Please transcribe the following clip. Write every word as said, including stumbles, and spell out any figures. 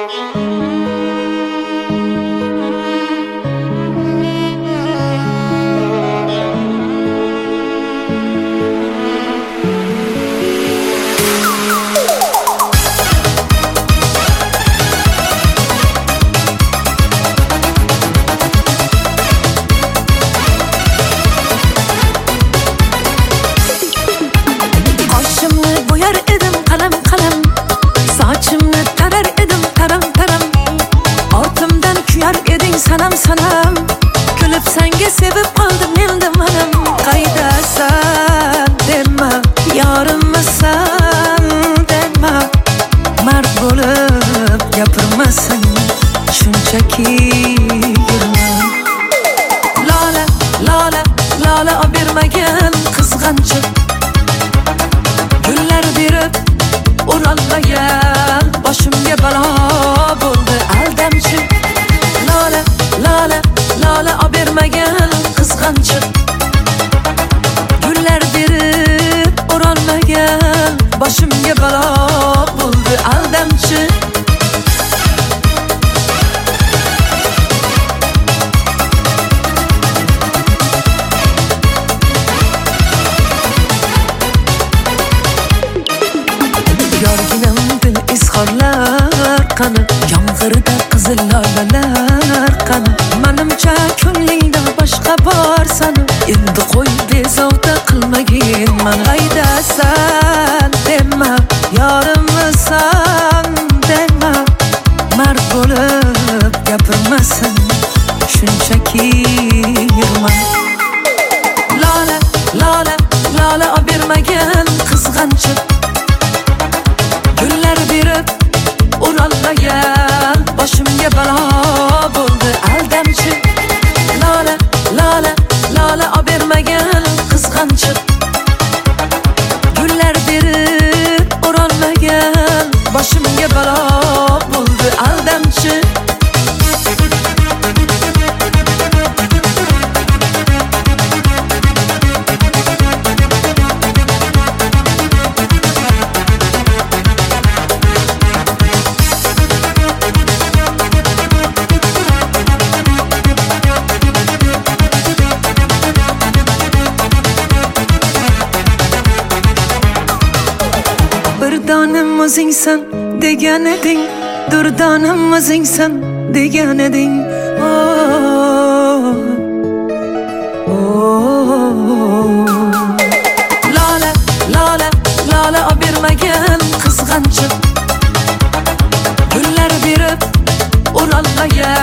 Sanam sanam kulib senga sevib qoldim endi manam. Qaydasan dema, yorimmisan dema, mard bo'lib gapirmasang shunchaki yurma. Lola lola lola obermagan qizg'anchiq, gullar berib o'rolmagan boshimga balo bo'ldi aldamchi. Lola lola lola obermagan qizg'anchiq, gullar berib o'rolmagan boshimga balo bo'ldi aldamchi. Yorginam dil izhorlar qani, yomg'irda qizil lolalar qani. Manimcha ko'nglingda boshqa bor sani, endi qo'y bezovta qilmagin. Man qaydasan dema, yorimmisan dema, mard bo'lib gapirmasang shunchaki yurma. Lola lola lola obermagan qizg'anchiq, gullar berib o'rolmagan boshimga balo bo'ldi aldamchi. Lola lola lola obermagan qizg'anchiq, gullar berib o'rolmagan boshimga balo bo'ldi aldamchi. Durdonim o'zingsan degan eding, durdonim o'zingsan degan eding. Oh, oh. Lola lola lola obermagan qizg'anchiq, gullar berib o'rolmagan